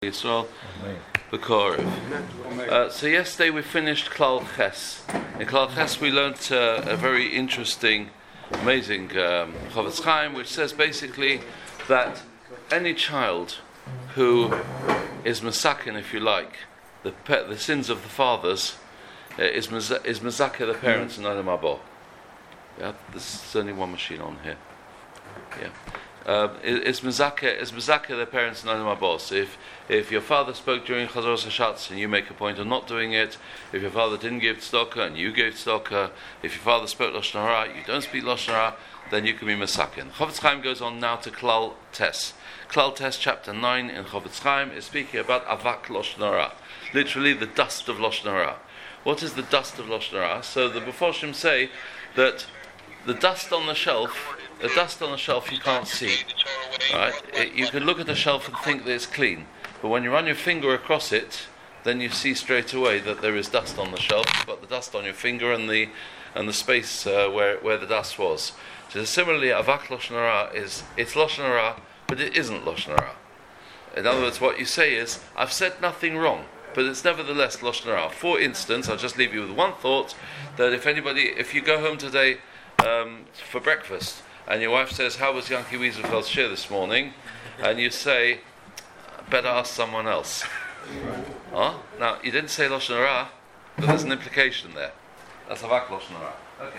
Yisrael, the Korov. So yesterday we finished Klal Ches. In Klal Ches we learnt a very interesting, amazing Chofetz Chaim, which says basically that any child who is Masakin, if you like, the sins of the fathers, is Mazakeh the parents and Adam Abba. Yeah, there's only one machine on here. Yeah. Is Mazakeh their parents and Adam Abba. So if your father spoke during Chazoros HaShatz and you make a point of not doing it, if your father didn't give tzedakah and you gave tzedakah, if your father spoke Lashon Hara, you don't speak Lashon Hara, then you can be Masakin. Chofetz Chaim goes on now to Klal Tes. Klal Tes chapter 9 in Chofetz Chaim is speaking about Avak Lashon Hara, literally the dust of Lashon Hara. What is the dust of Lashon Hara? So the Mefarshim say that the dust on the shelf you can't see. Right? You can look at the shelf and think that it's clean, but when you run your finger across it, then you see straight away that there is dust on the shelf. You've got the dust on your finger and the space where the dust was. So similarly, Avak Lashon Hara it's Lashon Hara, but it isn't Lashon Hara. In other words, what you say is, I've said nothing wrong, but it's nevertheless Lashon Hara. For instance, I'll just leave you with one thought, that if you go home today for breakfast, and your wife says, how was Yankee Wieselfeld's shir this morning? And you say, better ask someone else. Huh? Now, you didn't say Lashon Hara, but there's an implication there. That's Havak Lashon Hara.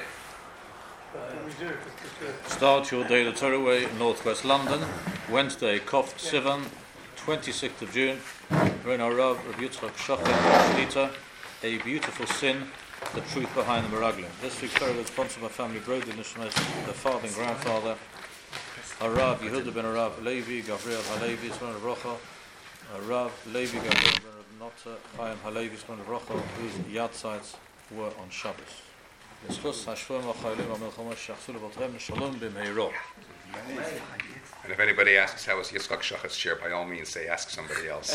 Okay. Start your daily Torah way in Northwest London, Wednesday, Kof Sivan, 26th of June. Rein Harav, Rabbi Yitzchak Shochem, Shlita, a beautiful sin. The truth behind the Meraglim. This week's Torah is sponsored by family Brody Nishmas, the father and grandfather, Harav Yehuda ben Harav Levi, Gabriel Halevi, son of Rocha, Harav Levi, Gabriel ben Nota, Chaim Halevi, son of Rocha, whose yahrzeits were on Shabbos. And if anybody asks how was Yitzchak Shachat's share, by all means say ask somebody else.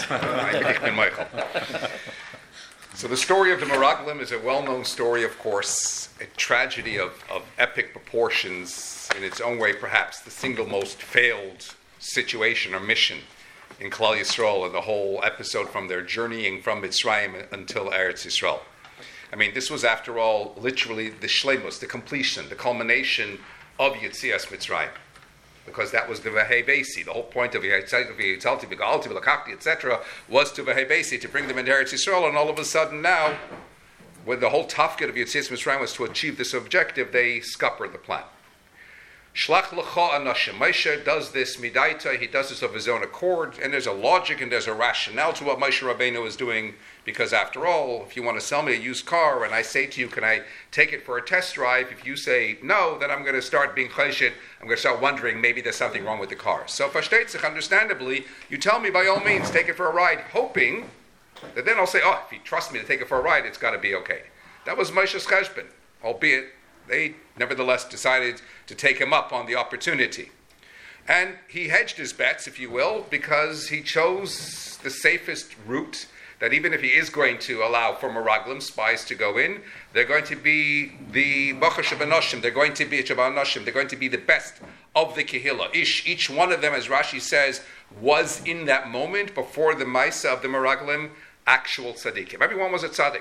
So the story of the Meraglim is a well-known story, of course, a tragedy of epic proportions, in its own way perhaps the single most failed situation or mission in Klal Yisrael, and the whole episode from their journeying from Mitzrayim until Eretz Yisrael. I mean, this was after all literally the shleimus, the completion, the culmination of Yetzias Mitzrayim. Because that was the Vehei Beisi. The whole point of Yitzalti, Begalti, Belakakti, etc., was to Vehei Beisi, to bring them into Eretz Yisrael, and all of a sudden now, when the whole tafkid of Yetzias Mitzrayim was to achieve this objective, they scupper the plan. Shlach L'cha Anashim. Moshe does this midaita, he does this of his own accord, and there's a logic and there's a rationale to what Moshe Rabbeinu is doing, because after all, if you want to sell me a used car, and I say to you, can I take it for a test drive? If you say no, then I'm going to start being cheshit, I'm going to start wondering, maybe there's something wrong with the car. So versteht sich, understandably, you tell me by all means, take it for a ride, hoping that then I'll say, oh, if you trust me to take it for a ride, it's got to be okay. That was Moshe's cheshbon, albeit they nevertheless decided to take him up on the opportunity. And he hedged his bets, if you will, because he chose the safest route, that even if he is going to allow for Meraglim, spies, to go in, they're going to be the Bachar Shabanoshim, they're going to be Shabanoshim, they're going to be the best of the Kehillah. Each one of them, as Rashi says, was in that moment, before the Maisa of the Meraglim, actual tzaddikim. Everyone was a tzaddik.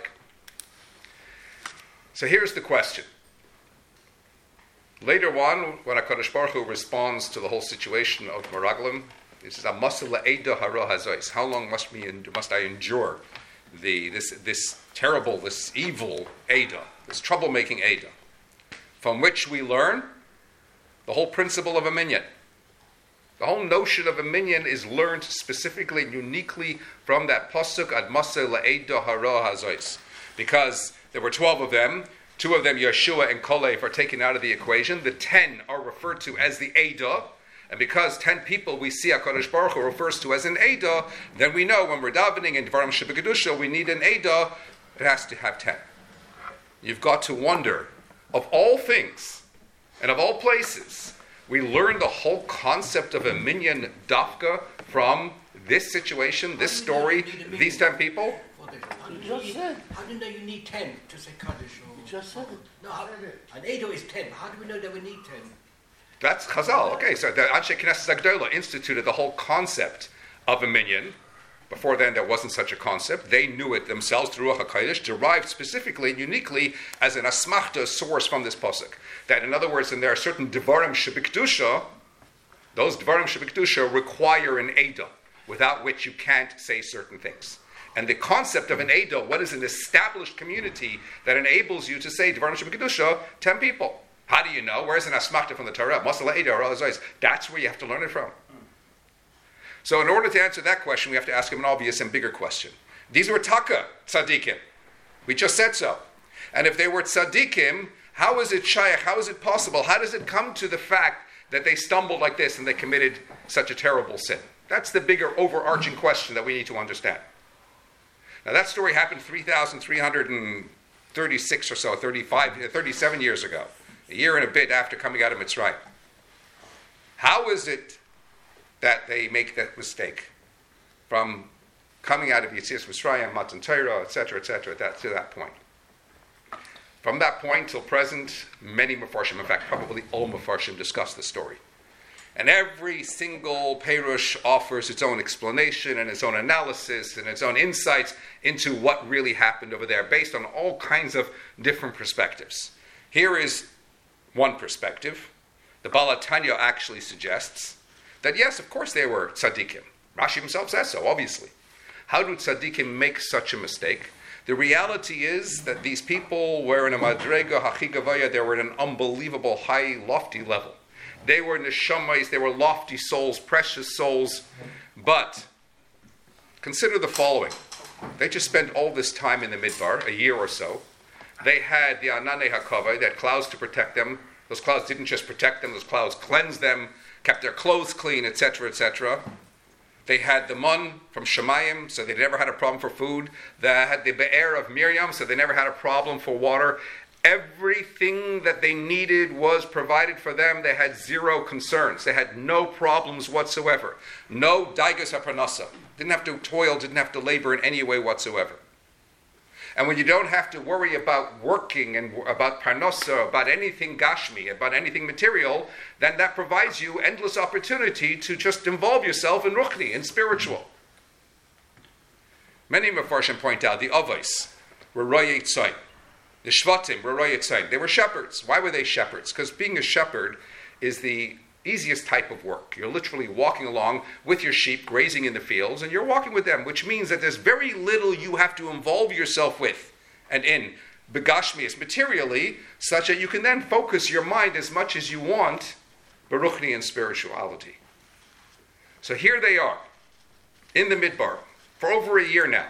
So here's the question. Later on, when HaKadosh Baruch Hu responds to the whole situation of Meraglim, he says, how long must I endure this terrible, this evil Eidah, this troublemaking Eidah, from which we learn the whole principle of a minyan. The whole notion of a minyan is learned specifically and uniquely from that pasuk, Ad Maseh Le'eidah Hara Hazois, because there were 12 of them. 2 of them, Yeshua and Kolev, are taken out of the equation. The 10 are referred to as the Eidah. And because 10 people we see HaKadosh Baruch Hu refers to as an Eidah, then we know when we're davening in Dvarim Shebekadusha, we need an Eidah. It has to have 10. You've got to wonder, of all things, and of all places, we learn the whole concept of a minyan dafka from this situation, this story, these 10 people. How do you know you need 10 to say Kaddish? You just said it. No, an Eidah is 10. How do we know that we need 10? That's Chazal. Okay, so the Anshe Knesset Agdola instituted the whole concept of a minyan Before then, there wasn't such a concept. They knew it themselves through Ruach HaKodesh, derived specifically and uniquely as an asmachta source from this pasuk. That, in other words, there are certain Devarim Shebikdusha, those Devarim Shebikdusha require an Eidah, without which you can't say certain things. And the concept of an Eidah, what is an established community that enables you to say Devarim Shebikdusha, 10 people. How do you know? Where's an asmachta from the Torah? Masala Eidah, that's where you have to learn it from. So in order to answer that question, we have to ask him an obvious and bigger question. These were taka tzaddikim. We just said so. And if they were tzaddikim, how is it shaykh? How is it possible? How does it come to the fact that they stumbled like this and they committed such a terrible sin? That's the bigger overarching question that we need to understand. Now that story happened 3,336 or so, 37 years ago. A year and a bit after coming out of Mitzrayim. How is it that they make that mistake from coming out of Yetzias Mitzrayim, Matan Torah, etc., to that point? From that point till present, many Mefarshim, in fact, probably all Mefarshim, discuss the story. And every single Perush offers its own explanation and its own analysis and its own insights into what really happened over there, based on all kinds of different perspectives. Here is one perspective. The Baal HaTanya actually suggests that yes, of course they were tzaddikim. Rashi himself says so, obviously. How do tzaddikim make such a mistake? The reality is that these people were in a madrega hachigavaya, they were in an unbelievable high, lofty level. They were neshamas, they were lofty souls, precious souls. But consider the following. They just spent all this time in the Midbar, a year or so. They had the Ananei HaKavod, they had clouds to protect them. Those clouds didn't just protect them, those clouds cleansed them, kept their clothes clean, etc., etc. They had the mun from Shemayim, so they never had a problem for food. They had the be'er of Miriam, so they never had a problem for water. Everything that they needed was provided for them. They had zero concerns. They had no problems whatsoever. No daigas haparnasa. Didn't have to toil, didn't have to labor in any way whatsoever. And when you don't have to worry about working and about parnasa, about anything gashmi, about anything material, then that provides you endless opportunity to just involve yourself in ruchni, in spiritual. Many Mefarshim point out the Avos were royei tzayin. The Shvatim were royei tzayin. They were shepherds. Why were they shepherds? Because being a shepherd is the easiest type of work. You're literally walking along with your sheep, grazing in the fields, and you're walking with them, which means that there's very little you have to involve yourself with and in begashmias materially, such that you can then focus your mind as much as you want, beruchni and spirituality. So here they are, in the Midbar, for over a year now,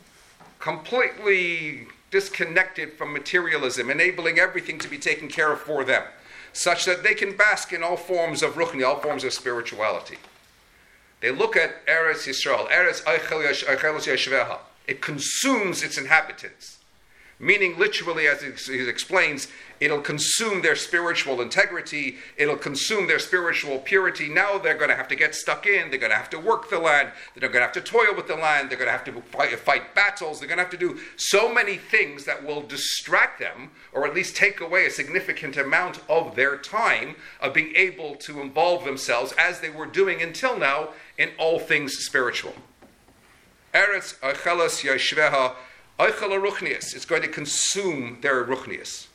completely disconnected from materialism, enabling everything to be taken care of for them, such that they can bask in all forms of ruchni, all forms of spirituality. They look at Eretz Yisrael, Eretz Eichelos Yeshveha. It consumes its inhabitants. Meaning, literally, as he explains, it'll consume their spiritual integrity, it'll consume their spiritual purity. Now they're going to have to get stuck in, they're going to have to work the land, they're going to have to toil with the land, they're going to have to fight battles, they're going to have to do so many things that will distract them, or at least take away a significant amount of their time of being able to involve themselves, as they were doing until now, in all things spiritual. Eretz Eichelos Yeshveha, Eichel Ruchnius, it's going to consume their Ruchnius.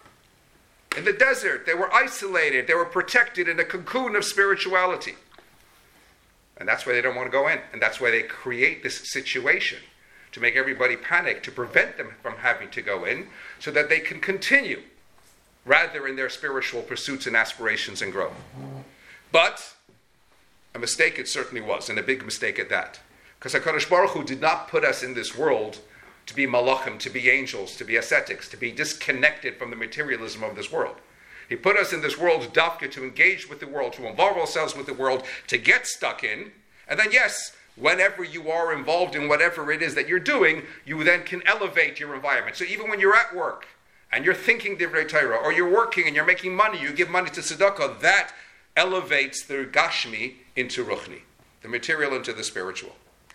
In the desert, they were isolated, they were protected in a cocoon of spirituality. And that's why they don't want to go in. And that's why they create this situation to make everybody panic, to prevent them from having to go in, so that they can continue, rather in their spiritual pursuits and aspirations and growth. But a mistake it certainly was, and a big mistake at that. Because HaKadosh Baruch Hu did not put us in this world to be malachim, to be angels, to be ascetics, to be disconnected from the materialism of this world. He put us in this world dafka to engage with the world, to involve ourselves with the world, to get stuck in, and then yes, whenever you are involved in whatever it is that you're doing, you then can elevate your environment. So even when you're at work, and you're thinking divrei Torah, or you're working and you're making money, you give money to tzedakah, that elevates the gashmi into ruchni, the material into the spiritual.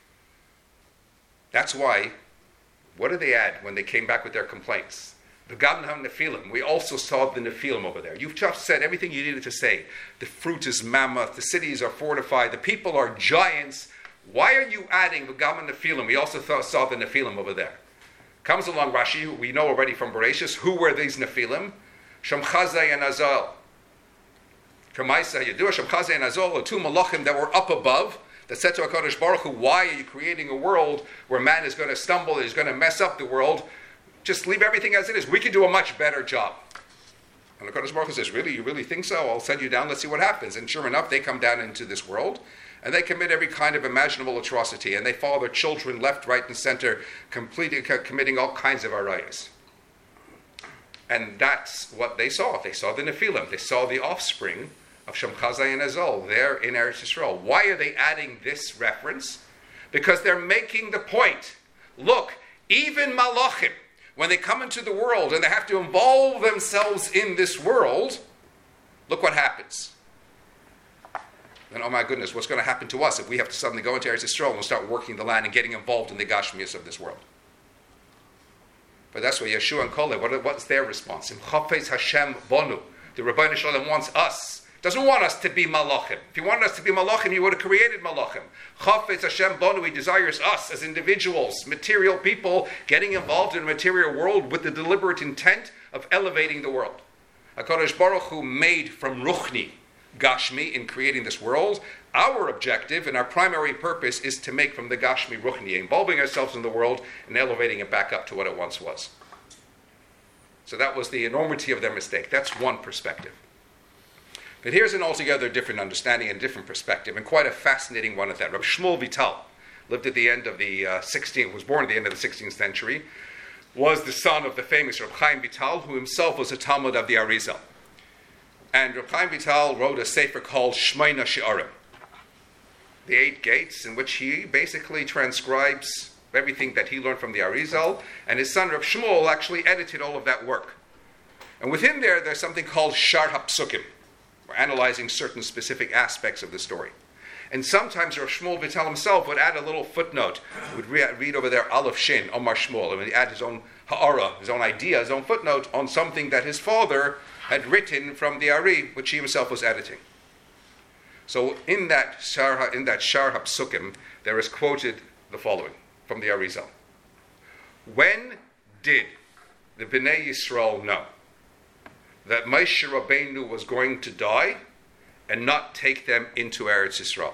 That's why, what did they add when they came back with their complaints? The Gadnam Nephilim. We also saw the Nephilim over there. You've just said everything you needed to say. The fruit is mammoth. The cities are fortified. The people are giants. Why are you adding the Gam and Nephilim? We also saw the Nephilim over there. Comes along Rashi, who we know already from Bereshis. Who were these Nephilim? Shemchazai and Azal. Kamaisa Yedua, Shemchazai and Azal are two malachim that were up above, that said to HaKadosh Baruch Hu, why are you creating a world where man is going to stumble, is going to mess up the world? Just leave everything as it is. We can do a much better job. And HaKadosh Baruch Hu says, really? You really think so? I'll send you down, let's see what happens. And sure enough, they come down into this world, and they commit every kind of imaginable atrocity, and they follow their children left, right, and center, committing all kinds of arayas. And that's what they saw. They saw the Nephilim. They saw the offspring of Shemchazai and Azal there in Eretz Yisrael. Why are they adding this reference? Because they're making the point. Look, even Malachim, when they come into the world and they have to involve themselves in this world, look what happens. Then, oh my goodness, what's going to happen to us if we have to suddenly go into Eretz Yisrael and start working the land and getting involved in the Gashmias of this world? But that's what Yeshua and Kolev, what's their response? Im Chafetz Hashem Bonu. The Rebbeinu Shalom wants us, doesn't want us to be Malachim. If he wanted us to be Malachim, he would have created Malachim. Chafetz Hashem Bonu, he desires us as individuals, material people, getting involved in the material world with the deliberate intent of elevating the world. HaKadosh Baruch Hu made from Ruchni, Gashmi, in creating this world. Our objective and our primary purpose is to make from the Gashmi Ruchni, involving ourselves in the world and elevating it back up to what it once was. So that was the enormity of their mistake. That's one perspective. But here's an altogether different understanding and different perspective, and quite a fascinating one at that. Rabbi Shmuel Vital lived at the end of the 16th, was born at the end of the 16th century, was the son of the famous Reb Chaim Vital, who himself was a Talmud of the Arizal. And Reb Chaim Vital wrote a sefer called Shmeina She'arim, the 8 gates, in which he basically transcribes everything that he learned from the Arizal, and his son Reb Shmuel actually edited all of that work. And within there's something called Shar HaPsukim. We're analyzing certain specific aspects of the story. And sometimes Reb Shmuel Vital himself would add a little footnote. He would read over there Aleph Shin, Omar Shmuel, and he'd add his own ha'ara, his own idea, his own footnote on something that his father had written from the Ari, which he himself was editing. So in that Shar HaPsukim, there is quoted the following from the Arizal. When did the Bnei Yisrael know that Moshe Rabbeinu was going to die and not take them into Eretz Yisrael?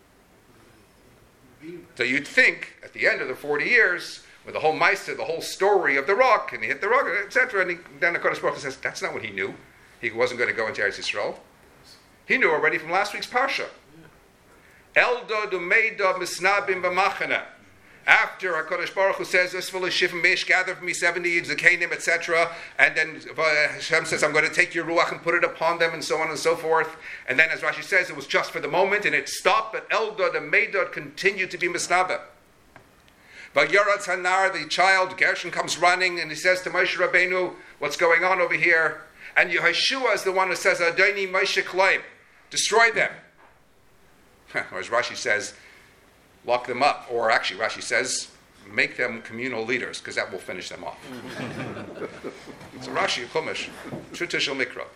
So you'd think, at the end of the 40 years, with the whole Meister, the whole story of the rock, and he hit the rock, etc., and then the HaKadosh Baruch Hu says, that's not what he knew. He wasn't going to go into Eretz Yisrael. He knew already from last week's Parsha. Elda Dumeida Misnabim B'machana. After HaKadosh Baruch Hu says, gather for me 70 Zakanim, etc., and then Hashem says, I'm going to take your Ruach and put it upon them, and so on and so forth. And then, as Rashi says, it was just for the moment, and it stopped, but Eldad and Meidad continued to be Misnabah. Vayaratz Hanar, the child, Gershon comes running, and he says to Moshe Rabbeinu, what's going on over here? And Yehoshua is the one who says, Adoni Moshe Klaim, destroy them. Or as Rashi says, lock them up. Or actually, Rashi says, make them communal leaders, because that will finish them off. It's a Rashi, Chumash, Shutishal Mikra.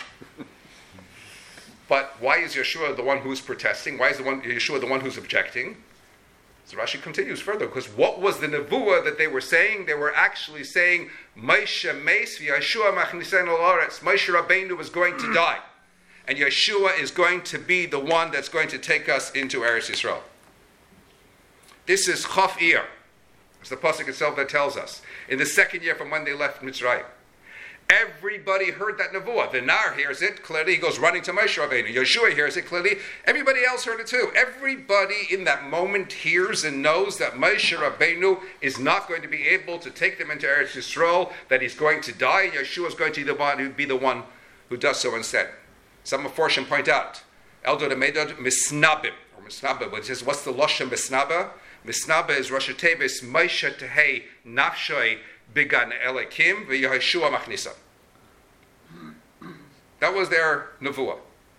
But why is Yeshua the one who's protesting? Why is Yeshua the one who's objecting? So Rashi continues further, because what was the nevuah that they were saying? They were actually saying, Moshe Meis v'Yeshua machnisen al-aretz. Moshe Rabbeinu was going to die, and Yeshua is going to be the one that's going to take us into Eretz Yisrael. This is Chaf Iyar, as the pasuk itself that tells us, in the 2nd year from when they left Mitzrayim. Everybody heard that nevuah. The Nar hears it clearly. He goes running to Moshe Rabbeinu. Yeshua hears it clearly. Everybody else heard it too. Everybody in that moment hears and knows that Moshe Rabbeinu is not going to be able to take them into Eretz Yisrael, that he's going to die. Yeshua is going to be the one who does so instead. Some of Forshim point out, Eldad Medad Misnabim, or Misnabah, which is, what's the Lashon Misnabah? Misnabah is Rosh Tevis Moshe Tehei Nafshoi Bigan Elikim v'Yehoshua Machnisa. That was their nevuah.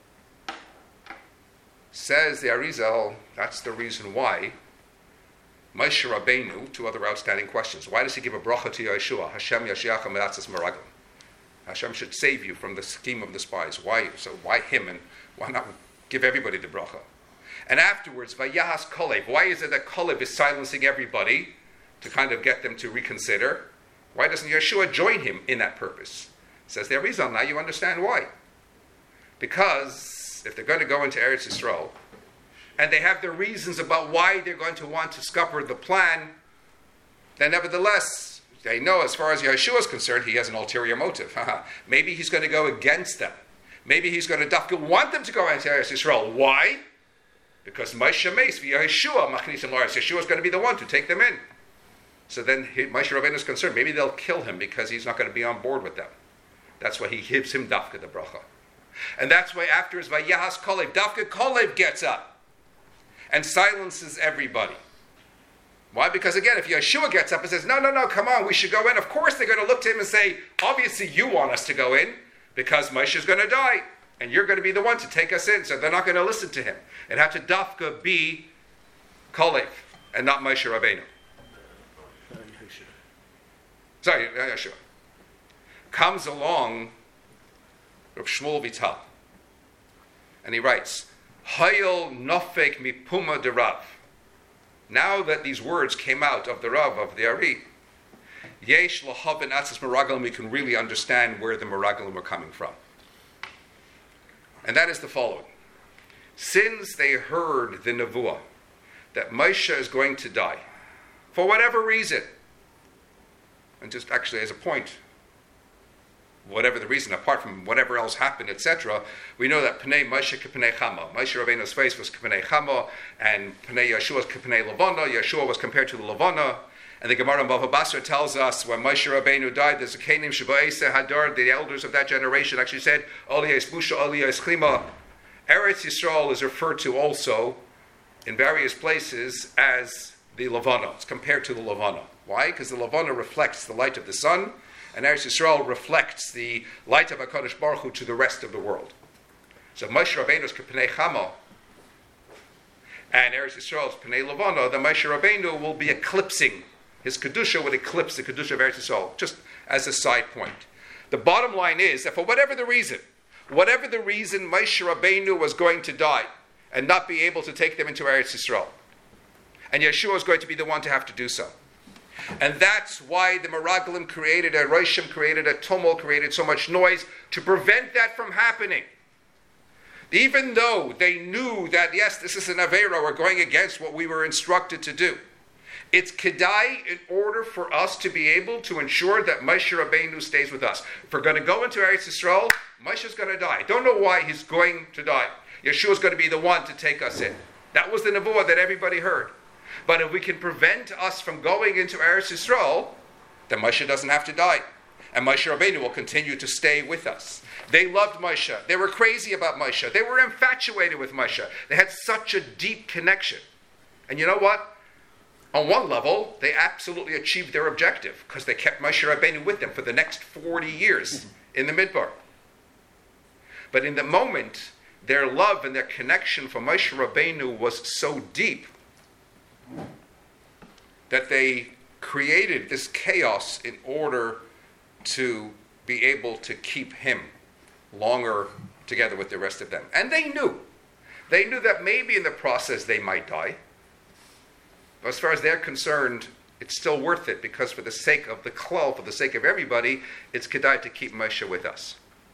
Says the Arizal, that's the reason why Moshe Rabbeinu, 2 other outstanding questions. Why does he give a bracha to Yeshua? Hashem Yashiach Melatzas Meraglim. Hashem should save you from the scheme of the spies. Why? So why him, and why not give everybody the bracha? And afterwards, Vayahas Kolev. Why is it that Kolev is silencing everybody to kind of get them to reconsider? Why doesn't Yeshua join him in that purpose? Says the Arizal. Now you understand why. Because if they're going to go into Eretz Yisrael, and they have their reasons about why they're going to want to scupper the plan, then nevertheless, they know as far as Yeshua is concerned, he has an ulterior motive. Maybe he's going to go against them. Maybe he's going to want them to go into Eretz Yisrael. V'y Because Moshe Meis v'Yeshua machnisim l'Eretz. Yeshua is going to be the one to take them in. So then Moshe Rabbeinu is concerned. Maybe they'll kill him because he's not going to be on board with them. That's why he gives him Dafka the bracha. And that's why after his Vayahas Kolev, Dafka Kolev gets up and silences everybody. Why? Because again, if Yeshua gets up and says, no, come on, we should go in, of course they're going to look to him and say, obviously you want us to go in because Moshe is going to die and you're going to be the one to take us in. So they're not going to listen to him. It had to Dafka be Kolev and not Moshe Rabbeinu. Sorry, Yeshua. Comes along Rav Shmuel Vital, and he writes, Hayol nofek mipuma de Rav. Now that these words came out of the Rav, of the Ari, Yesh lahavin atzis meragalim, we can really understand where the meragalim were coming from. And that is the following. Since they heard the nevuah that Moshe is going to die, for whatever reason, and just actually as a point, whatever the reason, apart from whatever else happened, etc., we know that Pnei Moshe K'Pnei Chama. Moshe Rabbeinu's face was K'Pnei Chama, and Pnei Yeshua's K'Pnei Levana. Yeshua was compared to the Levana. And the Gemara in Bava Basra tells us when Moshe Rabbeinu died, the Zakenim Sheba'eseh Hadar, the elders of that generation actually said, Aliyah Musha, Aliyah Klima. Eretz Yisrael is referred to also in various places as the Levana. It's compared to the Levana. Why? Because the Levana reflects the light of the sun, and Eretz Yisrael reflects the light of HaKadosh Baruch Hu to the rest of the world. So Moshe Rabbeinu's K'Pnei Chama and Eretz Yisrael's Pnei Levana, the Moshe Rabbeinu will be eclipsing. His Kedusha would eclipse the Kedusha of Eretz Yisrael, just as a side point. The bottom line is that for whatever the reason Moshe Rabbeinu was going to die and not be able to take them into Eretz Yisrael, and Yeshua is going to be the one to have to do so. And that's why the Meraglim created a Roshim, created a tumult, created so much noise to prevent that from happening. Even though they knew that, yes, this is an Aveira, we're going against what we were instructed to do. It's Kedai in order for us to be able to ensure that Moshe Rabbeinu stays with us. If we're going to go into Eretz Yisrael, Moshe is going to die. Don't know why he's going to die. Yeshua is going to be the one to take us in. That was the nevuah that everybody heard. But if we can prevent us from going into Eretz Yisrael, then Moshe doesn't have to die. And Moshe Rabbeinu will continue to stay with us. They loved Moshe. They were crazy about Moshe. They were infatuated with Moshe. They had such a deep connection. And you know what? On one level, they absolutely achieved their objective because they kept Moshe Rabbeinu with them for the next 40 years in the Midbar. But in the moment, their love and their connection for Moshe Rabbeinu was so deep that they created this chaos in order to be able to keep him longer together with the rest of them. And they knew that maybe in the process they might die. But as far as they're concerned, it's still worth it because for the sake of the klal, for the sake of everybody, it's kedai to keep Moshe with us.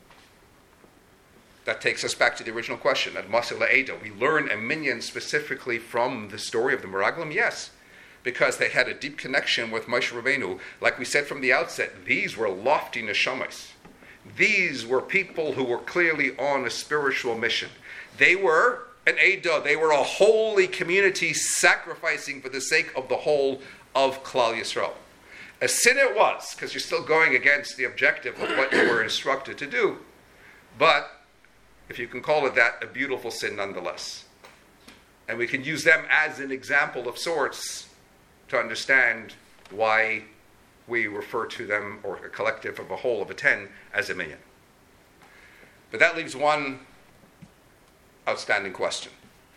That takes us back to the original question, at Masila Edo. We learn a minyan specifically from the story of the Meraglim? Yes, because they had a deep connection with Moshe Rabbeinu. Like we said from the outset, these were lofty neshamas. These were people who were clearly on a spiritual mission. They were an Edo, they were a holy community sacrificing for the sake of the whole of Klal Yisrael. A sin it was, because you're still going against the objective of what you were instructed to do. But if you can call it that, a beautiful sin nonetheless. And we can use them as an example of sorts to understand why we refer to them, or a collective of a whole of a 10, as a minyan. But that leaves one outstanding question.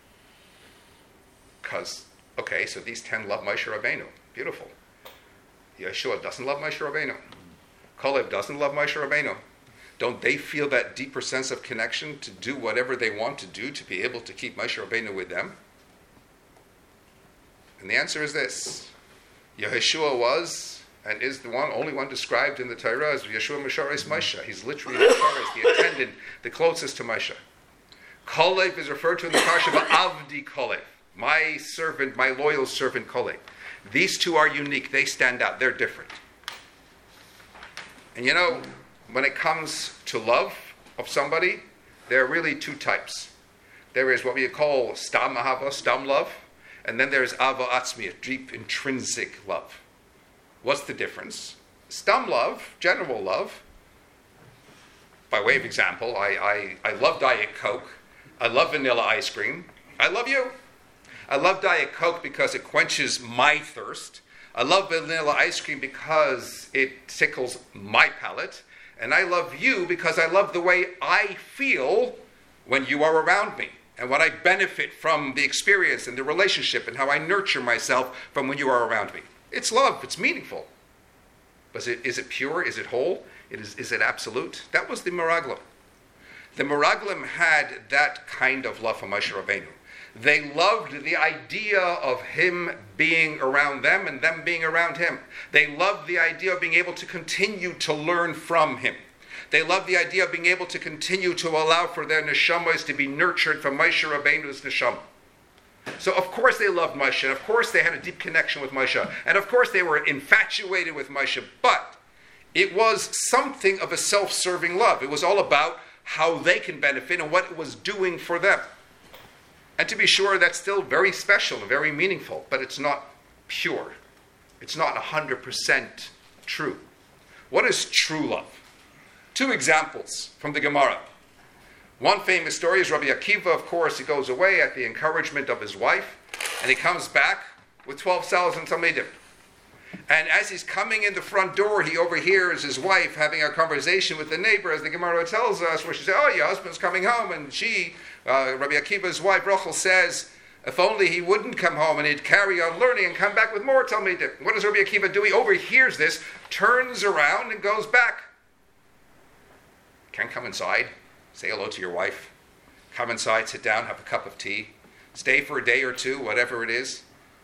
Because, okay, so these 10 love Moshe Rabbeinu. Beautiful. Yeshua doesn't love Moshe Rabbeinu. Kolev doesn't love Moshe Rabbeinu. Don't they feel that deeper sense of connection to do whatever they want to do to be able to keep Moshe Rabbeinu with them? And the answer is this. Yehoshua was and is the only one described in the Torah as Yeshua Meshares Moshe. He's literally Meshares, the attendant, the closest to Moshe. Kolev is referred to in the Parsha of Avdi Kolev, my servant, my loyal servant Kolev. These two are unique. They stand out. They're different. And when it comes to love of somebody, there are really two types. There is what we call stam ahava, stam love, and then there's ava atzmiyah, deep intrinsic love. What's the difference? Stam love, general love, by way of example, I love Diet Coke, I love vanilla ice cream, I love you. I love Diet Coke because it quenches my thirst. I love vanilla ice cream because it tickles my palate. And I love you because I love the way I feel when you are around me, and what I benefit from the experience and the relationship and how I nurture myself from when you are around me. It's love. It's meaningful. But is it pure? Is it whole? Is it absolute? That was the Meraglim. The Meraglim had that kind of love for Moshe Rabbeinu. They loved the idea of him being around them and them being around him. They loved the idea of being able to continue to learn from him. They loved the idea of being able to continue to allow for their neshamas to be nurtured from Moshe Rabbeinu's neshama. So of course they loved Moshe, and of course they had a deep connection with Moshe, and of course they were infatuated with Moshe, but it was something of a self-serving love. It was all about how they can benefit and what it was doing for them. And to be sure, that's still very special and very meaningful, but it's not pure. It's not 100% true. What is true love? Two examples from the Gemara. One famous story is Rabbi Akiva. Of course, he goes away at the encouragement of his wife, and he comes back with 12,000 Talmidim. And as he's coming in the front door, he overhears his wife having a conversation with the neighbor, as the Gemara tells us, where she says, "Oh, your husband's coming home." And she, Rabbi Akiva's wife, Rachel, says, if only he wouldn't come home and he'd carry on learning and come back with more Talmidim. What does Rabbi Akiva do? He overhears this, turns around, and goes back. Can't come inside, say hello to your wife, come inside, sit down, have a cup of tea, stay for a day or two, whatever it is.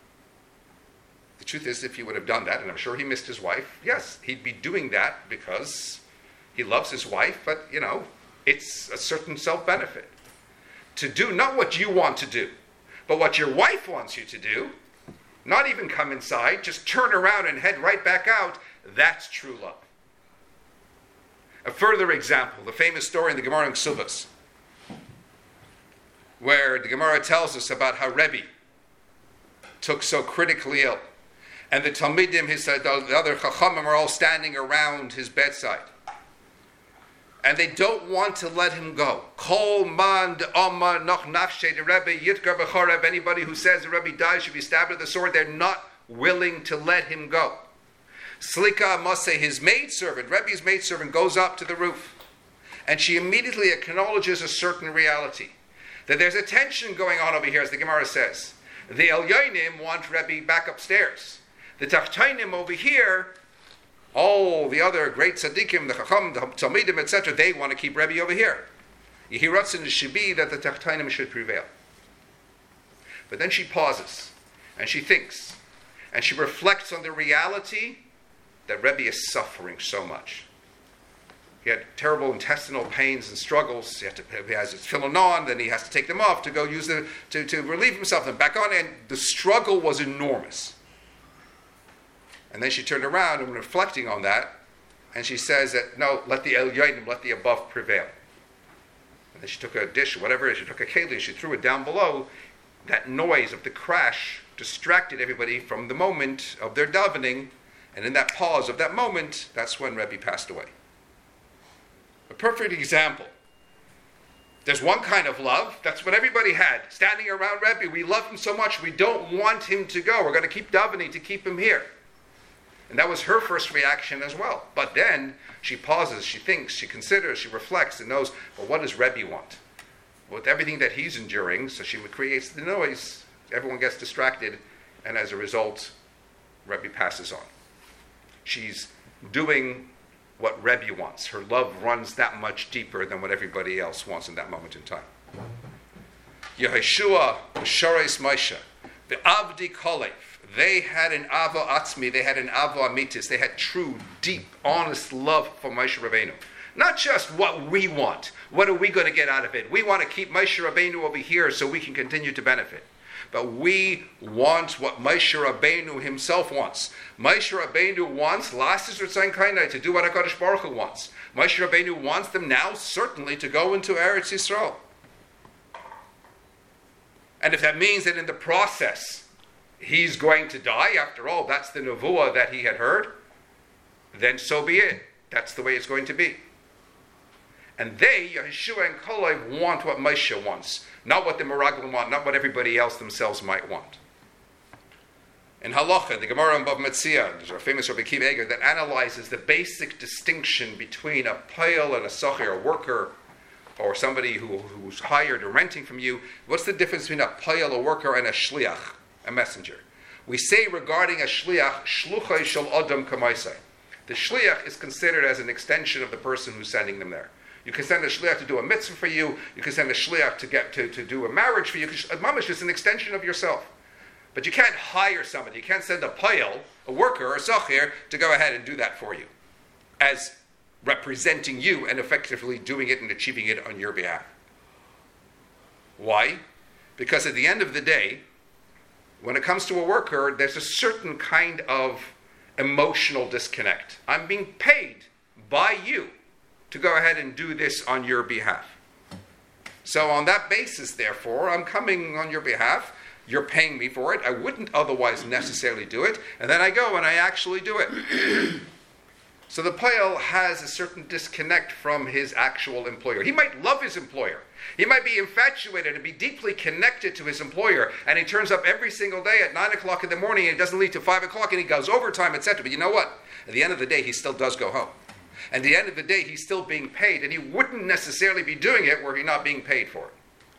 The truth is, if he would have done that, and I'm sure he missed his wife, yes, he'd be doing that because he loves his wife, but, it's a certain self-benefit. To do not what you want to do, but what your wife wants you to do, not even come inside, just turn around and head right back out, that's true love. A further example, the famous story in the Gemara in Ksubas, where the Gemara tells us about how Rebbe took so critically ill. And the Talmidim, the other Chachamim, are all standing around his bedside. And they don't want to let him go. Kol man d'amar noch nafshe de Rebbe yitkar b'chorev. Anybody who says the Rebbe dies should be stabbed with the sword. They're not willing to let him go. Slika Mose, his maidservant, Rebbe's maidservant, goes up to the roof. And she immediately acknowledges a certain reality. That there's a tension going on over here, as the Gemara says. The Elyonim want Rebbe back upstairs. The Tachtainim over here, all the other great tzaddikim, the Chacham, the Talmidim, etc., they want to keep Rebbe over here. Yehiratzin should be that the Tachtainim should prevail. But then she pauses, and she thinks, and she reflects on the reality that Rebbe is suffering so much. He had terrible intestinal pains and struggles. He has his tefillin on, then he has to take them off to go use to relieve himself, then back on, and the struggle was enormous. And then she turned around and reflecting on that, and she says that, no, let the Elyonim, let the above prevail. And then she took a dish, whatever it is, she took a keli, and she threw it down below. That noise of the crash distracted everybody from the moment of their davening, and in that pause of that moment, that's when Rebbe passed away. A perfect example. There's one kind of love, that's what everybody had. Standing around Rebbe, we love him so much, we don't want him to go. We're going to keep davening to keep him here. And that was her first reaction as well. But then she pauses, she thinks, she considers, she reflects, and knows, well, what does Rebbe want? With everything that he's enduring, so she creates the noise, everyone gets distracted, and as a result, Rebbe passes on. She's doing what Rebbe wants. Her love runs that much deeper than what everybody else wants in that moment in time. Yehoshua, Meshares Moshe, The Avdi Kolev, they had an Avo Atzmi, they had an Avo Amitis, they had true, deep, honest love for Moshe Rabbeinu. Not just what we want. What are we going to get out of it? We want to keep Moshe Rabbeinu over here so we can continue to benefit. But we want what Moshe Rabbeinu himself wants. Moshe Rabbeinu wants Lasses Ritzayin Kainai to do what HaKadosh Baruch Hu wants. Moshe Rabbeinu wants them now certainly to go into Eretz Yisrael. And if that means that in the process he's going to die, after all, that's the nevuah that he had heard, then so be it. That's the way it's going to be. And they, Yeshua and Kalev, want what Moshe wants, not what the Meraglim want, not what everybody else themselves might want. In Halacha, the Gemara in Bava Metzia, there's a famous Rabbi Akiva Eiger that analyzes the basic distinction between a payal and a sachir, a worker, or somebody who's hired or renting from you. What's the difference between a payal, a worker, and a shliach, a messenger? We say regarding a shliach, shluchai shel adam kamaisai. The shliach is considered as an extension of the person who's sending them there. You can send a shliach to do a mitzvah for you. You can send a shliach to do a marriage for you. Mamash is an extension of yourself. But you can't hire somebody. You can't send a payal, a worker, or a sachir, to go ahead and do that for you, as representing you and effectively doing it and achieving it on your behalf. Why? Because at the end of the day, when it comes to a worker, there's a certain kind of emotional disconnect. I'm being paid by you to go ahead and do this on your behalf. So on that basis, therefore, I'm coming on your behalf. You're paying me for it. I wouldn't otherwise necessarily do it. And then I go and I actually do it. So the payal has a certain disconnect from his actual employer. He might love his employer. He might be infatuated and be deeply connected to his employer. And he turns up every single day at 9 o'clock in the morning and it doesn't lead to 5 o'clock and he goes overtime, etc. But you know what? At the end of the day, he still does go home. And at the end of the day, he's still being paid. And he wouldn't necessarily be doing it were he not being paid for it.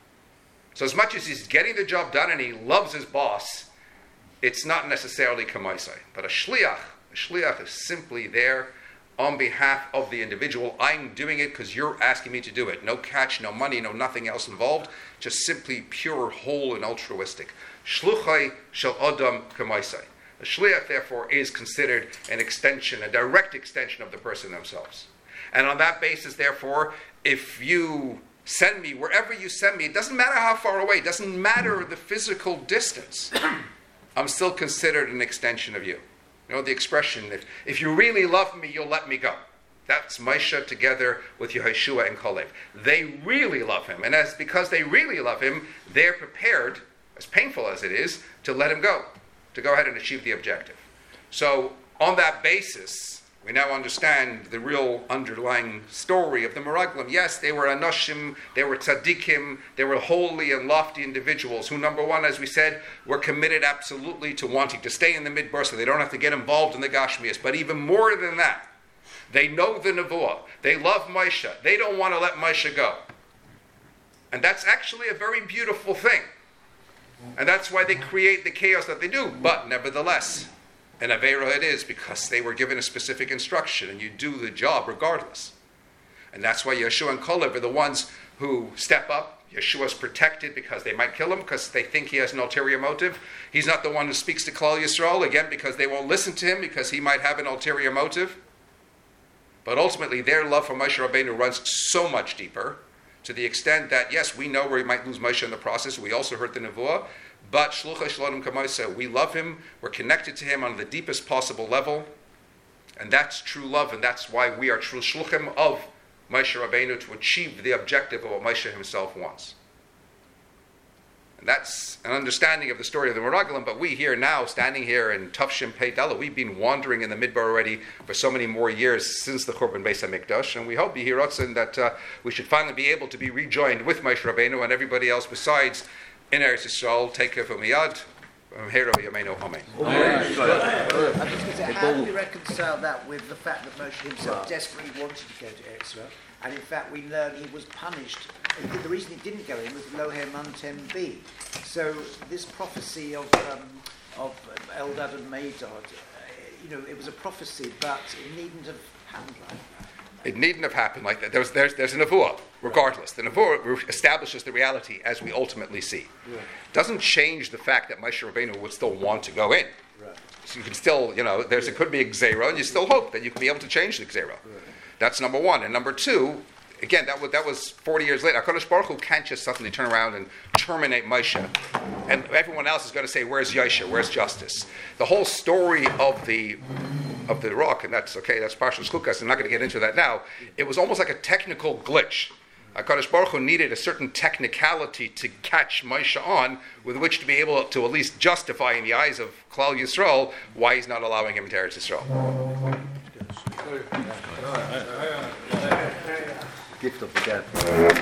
So as much as he's getting the job done and he loves his boss, it's not necessarily kamaisai. But a shliach is simply there on behalf of the individual. I'm doing it because you're asking me to do it. No catch, no money, no nothing else involved. Just simply pure, whole, and altruistic. Shluchai shel adam kamaisai. A shliach, therefore, is considered an extension, a direct extension of the person themselves. And on that basis, therefore, if you send me, wherever you send me, it doesn't matter how far away, it doesn't matter the physical distance, I'm still considered an extension of you. You know the expression, if you really love me, you'll let me go. That's Moshe together with Yehoshua and Kalev. They really love him, and because they really love him, they're prepared, as painful as it is, to let him go, to go ahead and achieve the objective. So on that basis, we now understand the real underlying story of the Meraglim. Yes, they were Anoshim, they were Tzaddikim, they were holy and lofty individuals who, number one, as we said, were committed absolutely to wanting to stay in the Midbar so they don't have to get involved in the Gashmias. But even more than that, they know the Nevuah. They love Moshe. They don't want to let Moshe go. And that's actually a very beautiful thing. And that's why they create the chaos that they do. But nevertheless, an Aveira it is, because they were given a specific instruction, and you do the job regardless. And that's why Yeshua and Kalev are the ones who step up. Yeshua's protected because they might kill him, because they think he has an ulterior motive. He's not the one who speaks to Klal Yisrael, again, because they won't listen to him, because he might have an ulterior motive. But ultimately, their love for Moshe Rabbeinu runs so much deeper, to the extent that, yes, we know where we might lose Moshe in the process. We also heard the Nevuah. But Shluchai Shalom Kamaisa, we love him, we're connected to him on the deepest possible level, and that's true love, and that's why we are true Shluchim of Moshe Rabbeinu to achieve the objective of what Moshe himself wants. And that's an understanding of the story of the Meraglim, but we here now, standing here in Tavshin Pei Dala, we've been wandering in the Midbar already for so many more years since the Churban Beis HaMikdash, and we hope, Yehiratzin, that we should finally be able to be rejoined with Moshe Rabbeinu and everybody else besides in Eretz Yisrael. Take care from Miyad. Hero Yameinu Amen. I was just going to say, how do we reconcile that with the fact that Moshe himself desperately wanted to go to Eretz Yisrael, and in fact we learn he was punished. The reason he didn't go in was Loher Mantem B. So this prophecy of Eldad and Medad, it was a prophecy, but it needn't have happened like that. It needn't have happened like that. There's a nevuah, regardless. The nevuah establishes the reality as we ultimately see. Right. Doesn't change the fact that Moshe Rabbeinu would still want to go in. Right. So you can still, it could be a gzera, and you still hope that you can be able to change the gzera. Right. That's number one. And number two, again, that was 40 years later. HaKadosh Baruch Hu can't just suddenly turn around and terminate Moshe. And everyone else is going to say, where's Yosha? Where's justice? The whole story of the rock, and that's Parshas Chukas, I'm not going to get into that now. It was almost like a technical glitch. HaKadosh Baruch Hu needed a certain technicality to catch Moshe on, with which to be able to at least justify in the eyes of Klal Yisrael why he's not allowing him into Eretz Yisrael. Gift of the dead.